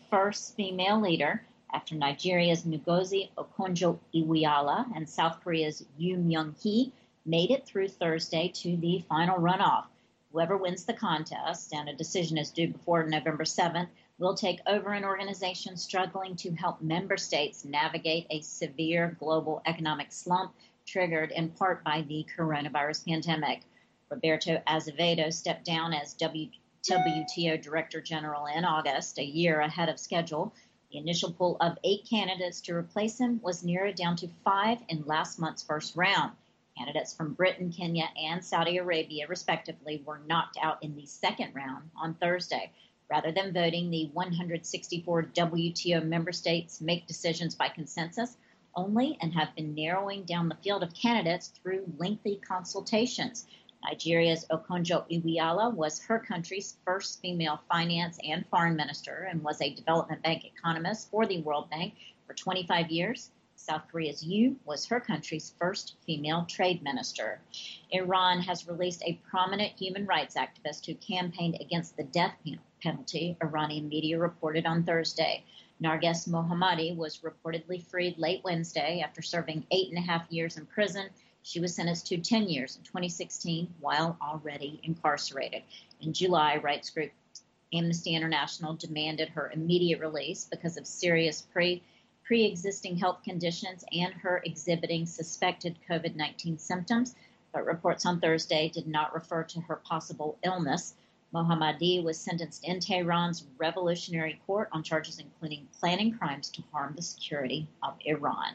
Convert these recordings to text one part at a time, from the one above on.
first female leader after Nigeria's Ngozi Okonjo-Iweala and South Korea's Yoon Myung-hee made it through Thursday to the final runoff. Whoever wins the contest, and a decision is due before November 7th, will take over an organization struggling to help member states navigate a severe global economic slump triggered in part by the coronavirus pandemic. Roberto Azevedo stepped down as WTO Director General in August, a year ahead of schedule. The initial pool of 8 candidates to replace him was narrowed down to 5 in last month's first round. Candidates from Britain, Kenya, and Saudi Arabia, respectively, were knocked out in the second round on Thursday. Rather than voting, the 164 WTO member states make decisions by consensus only and have been narrowing down the field of candidates through lengthy consultations. Nigeria's Okonjo-Iweala was her country's first female finance and foreign minister and was a development bank economist for the World Bank for 25 years. South Korea's Yoo was her country's first female trade minister. Iran has released a prominent human rights activist who campaigned against the death penalty, Iranian media reported on Thursday. Narges Mohammadi was reportedly freed late Wednesday after serving 8.5 years in prison. She was sentenced to 10 years in 2016 while already incarcerated. In July, rights group Amnesty International demanded her immediate release because of serious pre-existing health conditions and her exhibiting suspected COVID-19 symptoms, but reports on Thursday did not refer to her possible illness. Mohammadi was sentenced in Tehran's Revolutionary Court on charges including planning crimes to harm the security of Iran.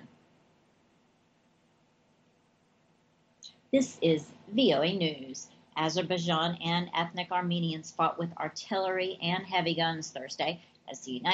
This is VOA News. Azerbaijan and ethnic Armenians fought with artillery and heavy guns Thursday as the United